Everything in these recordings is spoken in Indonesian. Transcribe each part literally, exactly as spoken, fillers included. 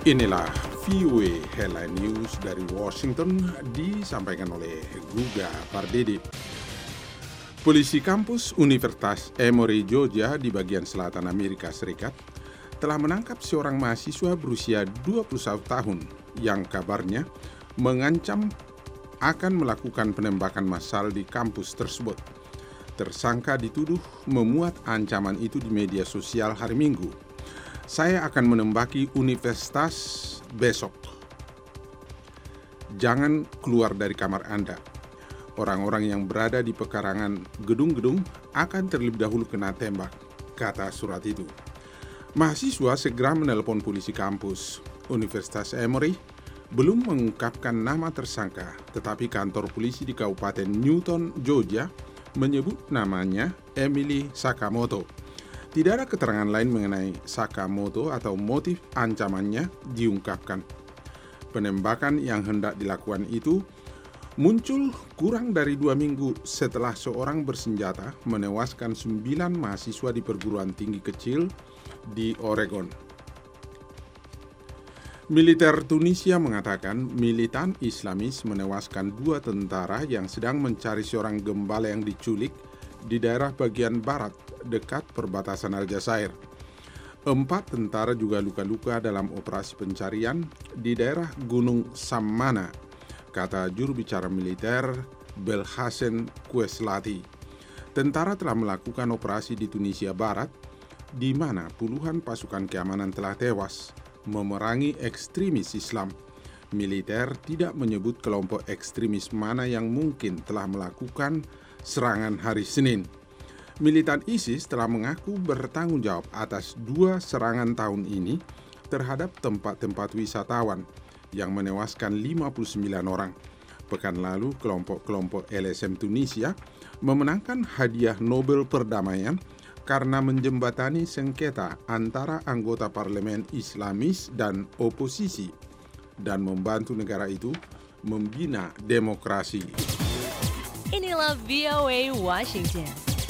Inilah V O A Headline News dari Washington disampaikan oleh Guga Pardede. Polisi kampus Universitas Emory, Georgia di bagian selatan Amerika Serikat telah menangkap seorang mahasiswa berusia dua puluh satu tahun yang kabarnya mengancam akan melakukan penembakan massal di kampus tersebut. Tersangka dituduh memuat ancaman itu di media sosial hari Minggu. Saya akan menembaki universitas besok. Jangan keluar dari kamar Anda. Orang-orang yang berada di pekarangan gedung-gedung akan terlebih dahulu kena tembak, kata surat itu. Mahasiswa segera menelpon polisi kampus Universitas Emory, belum mengungkapkan nama tersangka, tetapi kantor polisi di Kabupaten Newton, Georgia, menyebut namanya Emily Sakamoto. Tidak ada keterangan lain mengenai Sakamoto atau motif ancamannya diungkapkan. Penembakan yang hendak dilakukan itu muncul kurang dari dua minggu setelah seorang bersenjata menewaskan sembilan mahasiswa di perguruan tinggi kecil di Oregon. Militer Tunisia mengatakan militan Islamis menewaskan dua tentara yang sedang mencari seorang gembala yang diculik di daerah bagian barat dekat perbatasan Aljazair. Empat tentara juga luka-luka dalam operasi pencarian di daerah Gunung Sammana, kata juru bicara militer Belhassan Queslati. Tentara telah melakukan operasi di Tunisia Barat, di mana puluhan pasukan keamanan telah tewas memerangi ekstremis Islam. Militer tidak menyebut kelompok ekstremis mana yang mungkin telah melakukan serangan hari Senin. Militan ISIS telah mengaku bertanggung jawab atas dua serangan tahun ini terhadap tempat-tempat wisatawan yang menewaskan lima puluh sembilan orang. Pekan lalu, kelompok-kelompok L S M Tunisia memenangkan hadiah Nobel Perdamaian karena menjembatani sengketa antara anggota parlemen Islamis dan oposisi dan membantu negara itu membina demokrasi. Inilah V O A Washington.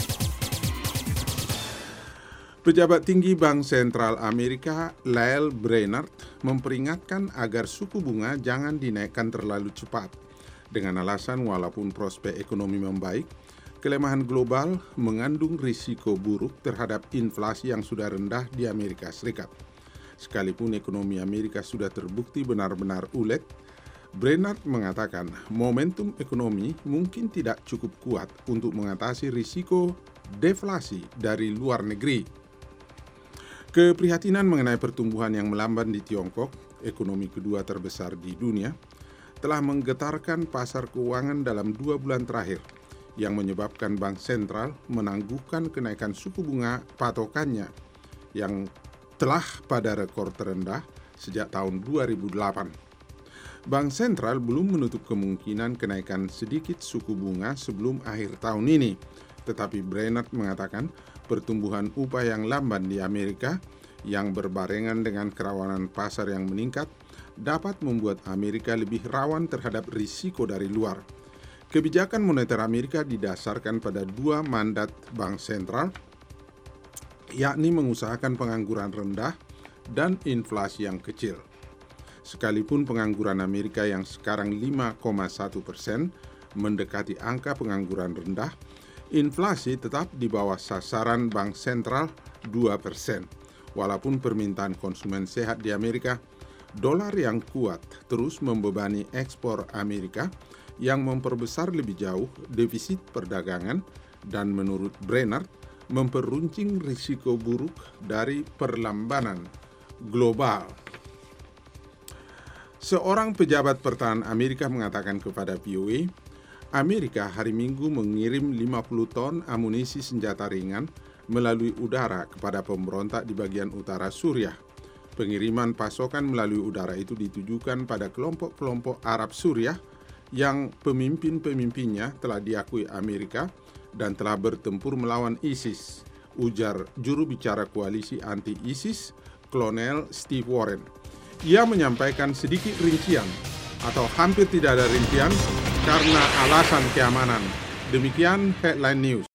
Pejabat tinggi Bank Sentral Amerika, Lael Brainard, memperingatkan agar suku bunga jangan dinaikkan terlalu cepat. Dengan alasan walaupun prospek ekonomi membaik, kelemahan global mengandung risiko buruk terhadap inflasi yang sudah rendah di Amerika Serikat. Sekalipun ekonomi Amerika sudah terbukti benar-benar ulet, Brainard mengatakan momentum ekonomi mungkin tidak cukup kuat untuk mengatasi risiko deflasi dari luar negeri. Keprihatinan mengenai pertumbuhan yang melamban di Tiongkok, ekonomi kedua terbesar di dunia, telah menggetarkan pasar keuangan dalam dua bulan terakhir, yang menyebabkan Bank Sentral menangguhkan kenaikan suku bunga patokannya yang telah pada rekor terendah sejak tahun dua ribu delapan. Bank Sentral belum menutup kemungkinan kenaikan sedikit suku bunga sebelum akhir tahun ini, tetapi Brainard mengatakan pertumbuhan upah yang lamban di Amerika yang berbarengan dengan kerawanan pasar yang meningkat dapat membuat Amerika lebih rawan terhadap risiko dari luar. Kebijakan moneter Amerika didasarkan pada dua mandat Bank Sentral, yakni mengusahakan pengangguran rendah dan inflasi yang kecil. Sekalipun pengangguran Amerika yang sekarang lima koma satu persen mendekati angka pengangguran rendah, inflasi tetap di bawah sasaran Bank Sentral dua persen. Walaupun permintaan konsumen sehat di Amerika, dolar yang kuat terus membebani ekspor Amerika yang memperbesar lebih jauh defisit perdagangan dan menurut Brainard memperuncing risiko buruk dari perlambanan global. Seorang pejabat pertahanan Amerika mengatakan kepada V O A, Amerika hari Minggu mengirim lima puluh ton amunisi senjata ringan melalui udara kepada pemberontak di bagian utara Suriah. Pengiriman pasokan melalui udara itu ditujukan pada kelompok-kelompok Arab Suriah yang pemimpin-pemimpinnya telah diakui Amerika dan telah bertempur melawan ISIS, ujar juru bicara koalisi anti-ISIS, Kolonel Steve Warren. Ia menyampaikan sedikit rincian atau hampir tidak ada rincian karena alasan keamanan. Demikian Headline News.